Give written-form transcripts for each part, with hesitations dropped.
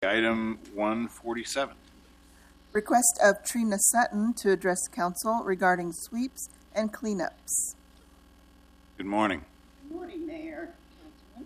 Item 147. Request of Trina Sutton to address council regarding sweeps and cleanups. Good morning. Good morning, Mayor, Councilman.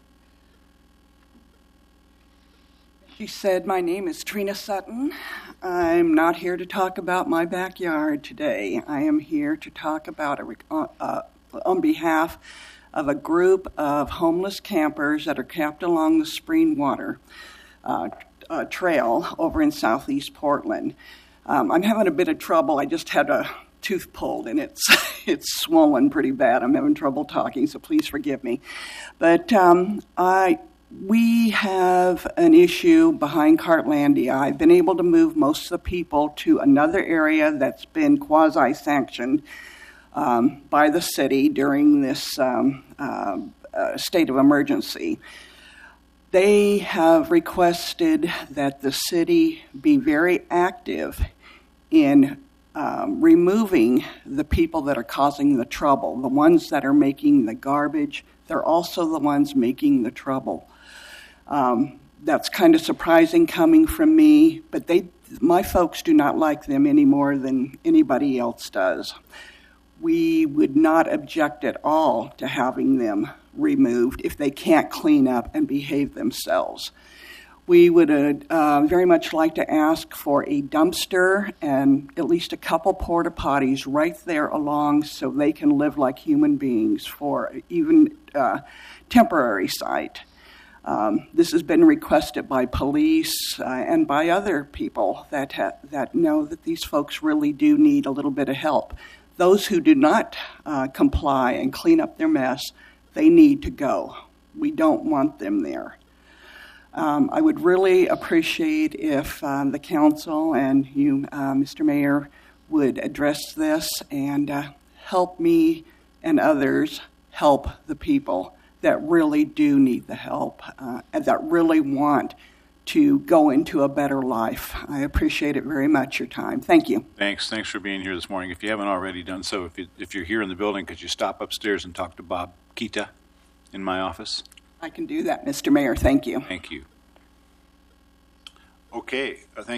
She said, my name is Trina Sutton. I'm not here to talk about my backyard today. I am here to talk about on behalf of a group of homeless campers that are camped along the Spring Water trail over in southeast Portland. I'm having a bit of trouble. I just had a tooth pulled and it's swollen pretty bad. I'm having trouble talking, so please forgive me. But we have an issue behind Cartlandia. I've been able to move most of the people to another area that's been quasi-sanctioned by the city during this state of emergency. They have requested that the city be very active in removing the people that are causing the trouble, the ones that are making the garbage. They're also the ones making the trouble. That's kind of surprising coming from me, but my folks do not like them any more than anybody else does. We would not object at all to having them removed if they can't clean up and behave themselves. We would very much like to ask for a dumpster and at least a couple porta potties right there along so they can live like human beings for even temporary site. This has been requested by police and by other people that know that these folks really do need a little bit of help. Those who do not comply and clean up their mess, they need to go. We don't want them there. I would really appreciate if the council and you, Mr. Mayor, would address this and help me and others help the people that really do need the help and that really want to go into a better life. I appreciate it very much, your time. Thank you. Thanks for being here this morning. If you haven't already done so, if you're here in the building, could you stop upstairs and talk to Bob Kita in my office? I can do that, Mr. Mayor. Thank you. Thank you. Okay. Thank